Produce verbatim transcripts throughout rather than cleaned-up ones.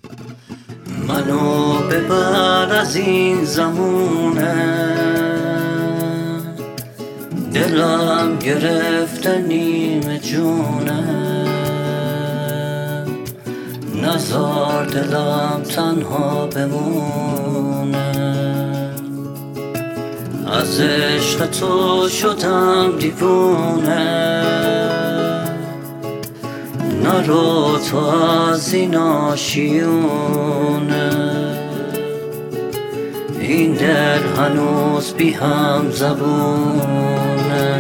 منو ببر از این زمونه، دلم گرفته نیمه جونه، نزار دلم تنها بمونه. از عشق تو شدم دیوونه، نرو تو از این آشیونه. این دل هنوز بی هم زبونه،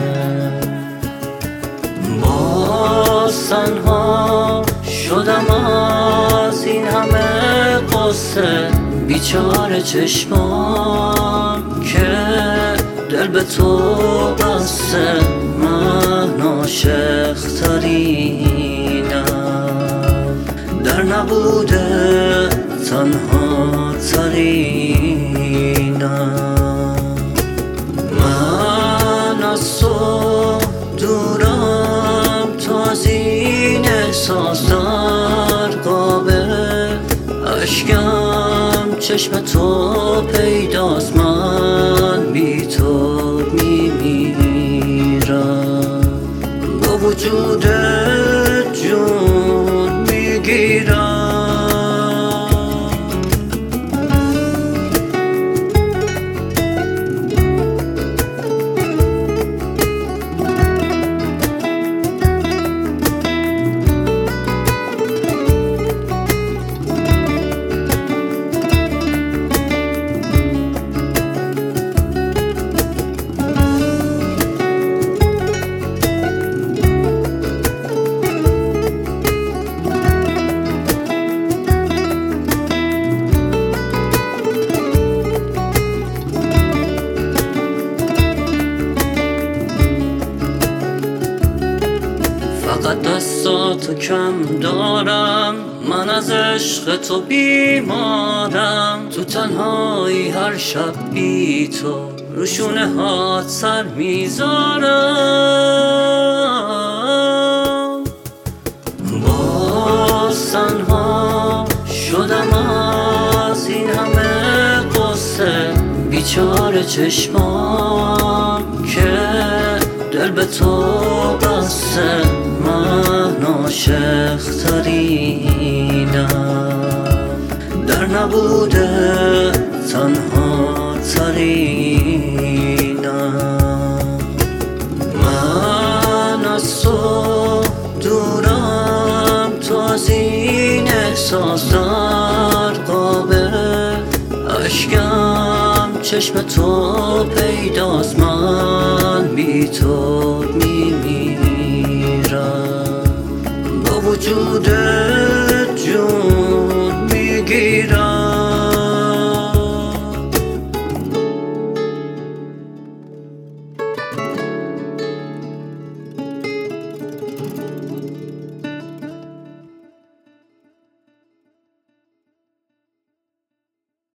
باز تنها شدم از این همه قصه. بیچاره چشمام که دل به تو بسته، من عاشق ترینم، در نبوده تنها ترینم. من از تو دورم، تو از این احساس در قابه اشکم، چشم تو پیداست، من بی تو میمیرم. با وجود جون میگیرم. فقط دستاتو کم دارم، من از عشق تو بیمارم. تو تنهایی هر شب بی تو روشونه هات سر میذارم. باز تنها شدم از این همه قصه. بیچاره چشمام که دل به تو بسته، من عاشق ترینم، در نبوده تنها ترینم. من از تو دورم، تو از این احساس در قابه اشکم، چشم تو پیداست، من بی تو میمیرم. با وجود جون میگیرم.